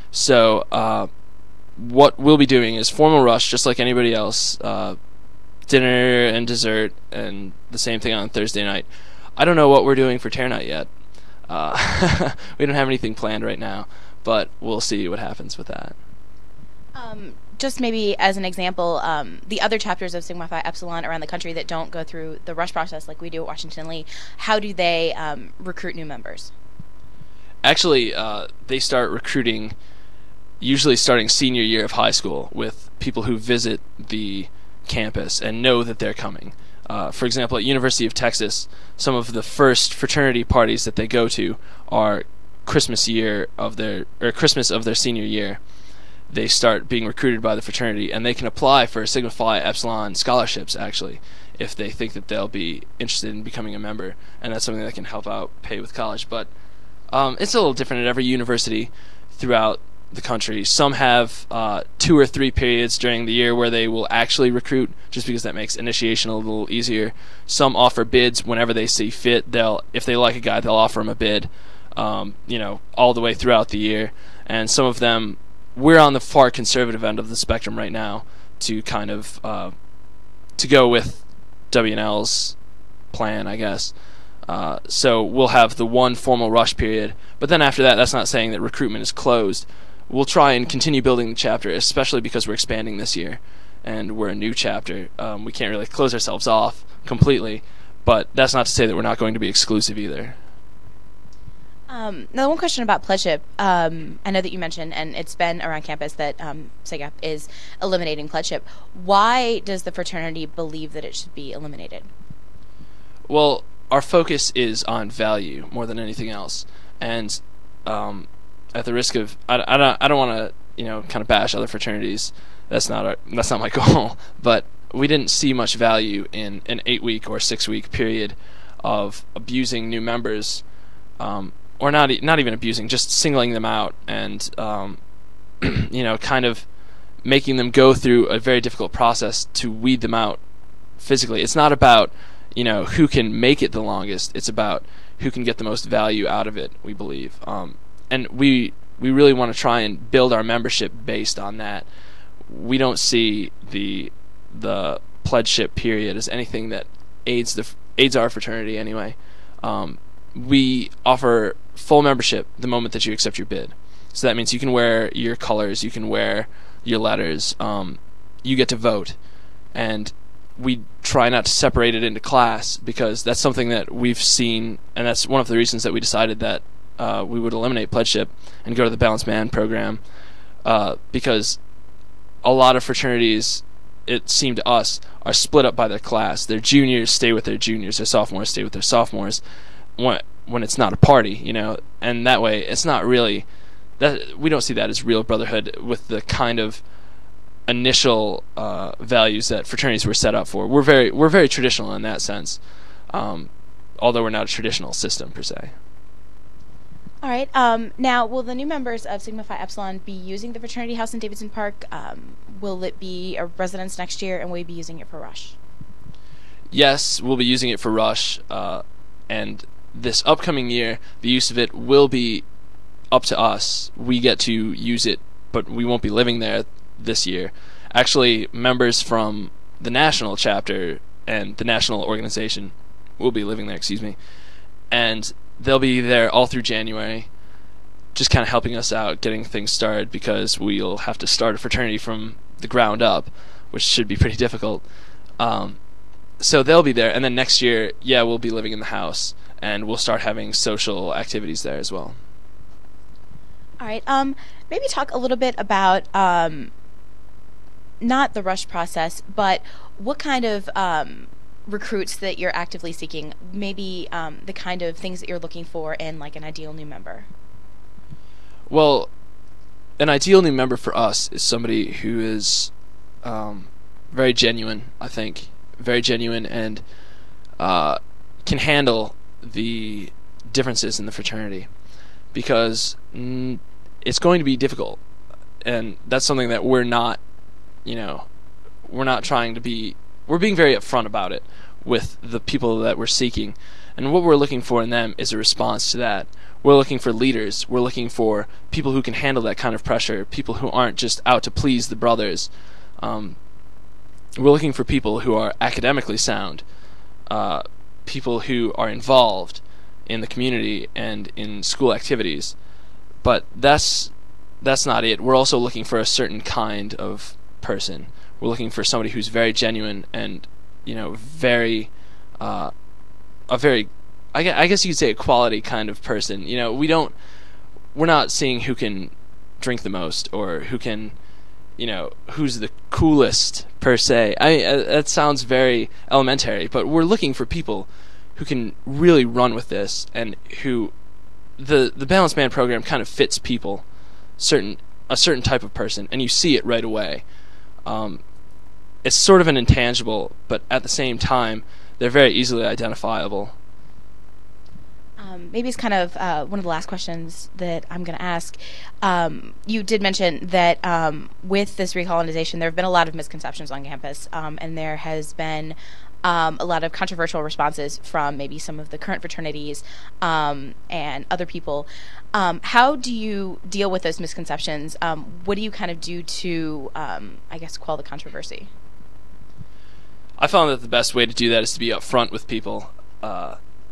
So what we'll be doing is formal rush, just like anybody else, dinner and dessert, and the same thing on Thursday night. I don't know what we're doing for Tear Night yet. We don't have anything planned right now, but we'll see what happens with that. Just maybe as an example, the other chapters of Sigma Phi Epsilon around the country that don't go through the rush process like we do at Washington and Lee, how do they recruit new members? Actually, they start recruiting usually starting senior year of high school with people who visit the campus and know that they're coming. For example, at University of Texas, some of the first fraternity parties that they go to are Christmas of their senior year. They start being recruited by the fraternity, and they can apply for Sigma Phi Epsilon scholarships, actually, if they think that they'll be interested in becoming a member, and that's something that can help out pay with college. But it's a little different at every university throughout the country. Some have 2 or 3 periods during the year where they will actually recruit, just because that makes initiation a little easier. Some offer bids whenever they see fit. If they like a guy, they'll offer him a bid, all the way throughout the year. And some of them, we're on the far conservative end of the spectrum right now to kind of to go with W&L's plan, I guess. So we'll have the one formal rush period, but then after that, that's not saying that recruitment is closed. We'll try and continue building the chapter, especially because we're expanding this year, and we're a new chapter. We can't really close ourselves off completely, but that's not to say that we're not going to be exclusive either. Now, one question about pledgeship. I know that you mentioned, and it's been around campus, that SIGAP is eliminating pledgeship. Why does the fraternity believe that it should be eliminated? Well, our focus is on value more than anything else, and at the risk of, I don't want to kind of bash other fraternities. That's not my goal. But we didn't see much value in an 8-week or 6-week period of abusing new members, or not even abusing, just singling them out and kind of making them go through a very difficult process to weed them out physically. It's not about who can make it the longest. It's about who can get the most value out of it, we believe. And we really want to try and build our membership based on that. We don't see the pledgeship period as anything that aids our fraternity anyway. We offer full membership the moment that you accept your bid. So that means you can wear your colors, you can wear your letters, you get to vote, and we try not to separate it into class, because that's something that we've seen, and that's one of the reasons that we decided that we would eliminate pledgeship and go to the Balanced Man program, because a lot of fraternities, it seemed to us, are split up by their class. Their juniors stay with their juniors, their sophomores stay with their sophomores when it's not a party, and that way it's not really that. We don't see that as real brotherhood with the kind of initial values that fraternities were set up for. We're very traditional in that sense, although we're not a traditional system per se. All right. Now, will the new members of Sigma Phi Epsilon be using the fraternity house in Davidson Park? Will it be a residence next year, and will you be using it for Rush? Yes, we'll be using it for Rush, and this upcoming year, the use of it will be up to us. We get to use it, but we won't be living there this year. Actually, members from the national chapter and the national organization will be living there, and they'll be there all through January, just kind of helping us out, getting things started, because we'll have to start a fraternity from the ground up, which should be pretty difficult. So they'll be there, and then next year, we'll be living in the house, and we'll start having social activities there as well. All right. Maybe talk a little bit about not the Rush process, but what kind of recruits that you're actively seeking, maybe the kind of things that you're looking for in like an ideal new member. Well, an ideal new member for us is somebody who is very genuine, I think, very genuine, and can handle the differences in the fraternity, because it's going to be difficult, and that's something that we're not trying to be. We're being very upfront about it with the people that we're seeking, and what we're looking for in them is a response to that. We're looking for leaders. We're looking for people who can handle that kind of pressure, people who aren't just out to please the brothers. We're looking for people who are academically sound, people who are involved in the community and in school activities. But that's not it. We're also looking for a certain kind of person. We're looking for somebody who's very genuine and, very, I guess you could say a quality kind of person. We're not seeing who can drink the most or who can, who's the coolest per se. That sounds very elementary, but we're looking for people who can really run with this, and who the Balanced Man program kind of fits people, a certain type of person, and you see it right away. It's sort of an intangible, but at the same time, they're very easily identifiable. Maybe it's kind of one of the last questions that I'm going to ask. You did mention that with this recolonization, there have been a lot of misconceptions on campus, and there has been a lot of controversial responses from maybe some of the current fraternities and other people. How do you deal with those misconceptions? What do you kind of do to, quell the controversy? I found that the best way to do that is to be upfront with people.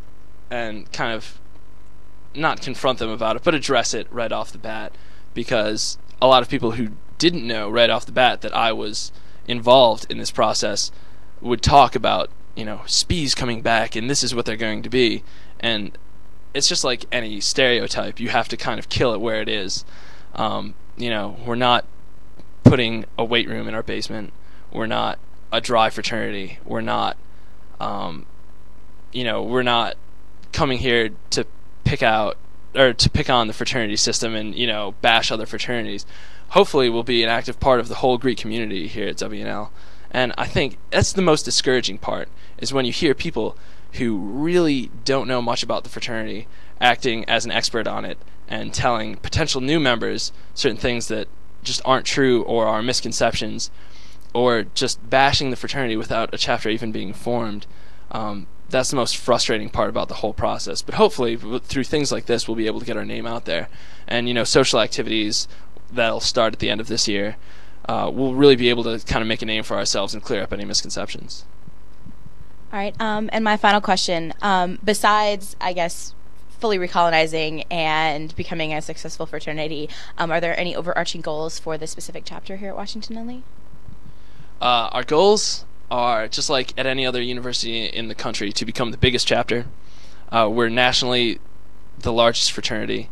and kind of not confront them about it, but address it right off the bat, because a lot of people who didn't know right off the bat that I was involved in this process would talk about, SPIES coming back and this is what they're going to be, and it's just like any stereotype. You have to kind of kill it where it is. We're not putting a weight room in our basement. We're not a dry fraternity. We're not, we're not coming here to pick out or to pick on the fraternity system and, bash other fraternities. Hopefully we'll be an active part of the whole Greek community here at WNL. And I think that's the most discouraging part, is when you hear people who really don't know much about the fraternity acting as an expert on it and telling potential new members certain things that just aren't true or are misconceptions, or just bashing the fraternity without a chapter even being formed. That's the most frustrating part about the whole process. But hopefully through things like this we'll be able to get our name out there, and social activities that'll start at the end of this year, we'll really be able to kind of make a name for ourselves and clear up any misconceptions. All right, and my final question, besides, I guess, fully recolonizing and becoming a successful fraternity, are there any overarching goals for this specific chapter here at Washington and Lee? Our goals are, just like at any other university in the country, to become the biggest chapter. We're nationally the largest fraternity,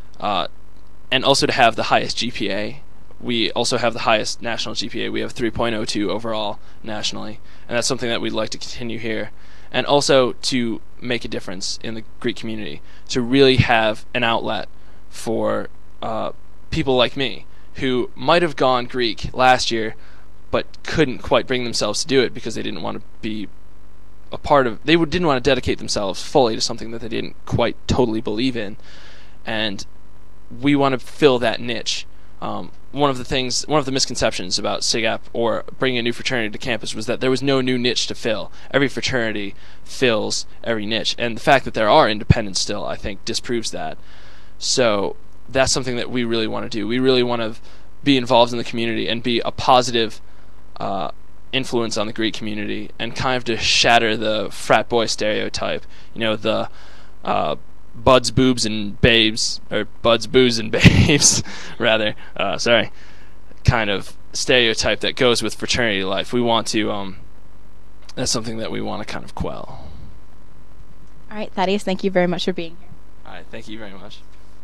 and also to have the highest GPA. We also have the highest national GPA. We have 3.02 overall nationally, and that's something that we'd like to continue here. And also to make a difference in the Greek community, to really have an outlet for people like me who might have gone Greek last year but couldn't quite bring themselves to do it because they didn't want to be a part of, they didn't want to dedicate themselves fully to something that they didn't quite totally believe in. And we want to fill that niche. One of the misconceptions about SIGAP or bringing a new fraternity to campus was that there was no new niche to fill. Every fraternity fills every niche, and the fact that there are independents still, I think, disproves that. So that's something that we really want to do. We really want to be involved in the community and be a positive influence on the Greek community, and kind of to shatter the frat boy stereotype. The buds, boobs, and babes, or buds, booze, and babes, rather, kind of stereotype that goes with fraternity life. We want to, that's something that we want to kind of quell. All right, Thaddeus, thank you very much for being here. All right, thank you very much.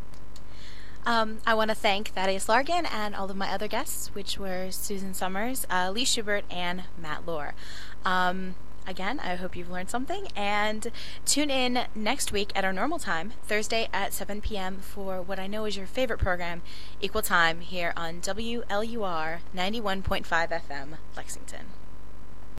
I want to thank Thaddeus Largan and all of my other guests, which were Susan Summers, Lee Schubert, and Matt Lohr. Again, I hope you've learned something, and tune in next week at our normal time, Thursday at 7 p.m. for what I know is your favorite program, Equal Time, here on WLUR 91.5 FM, Lexington.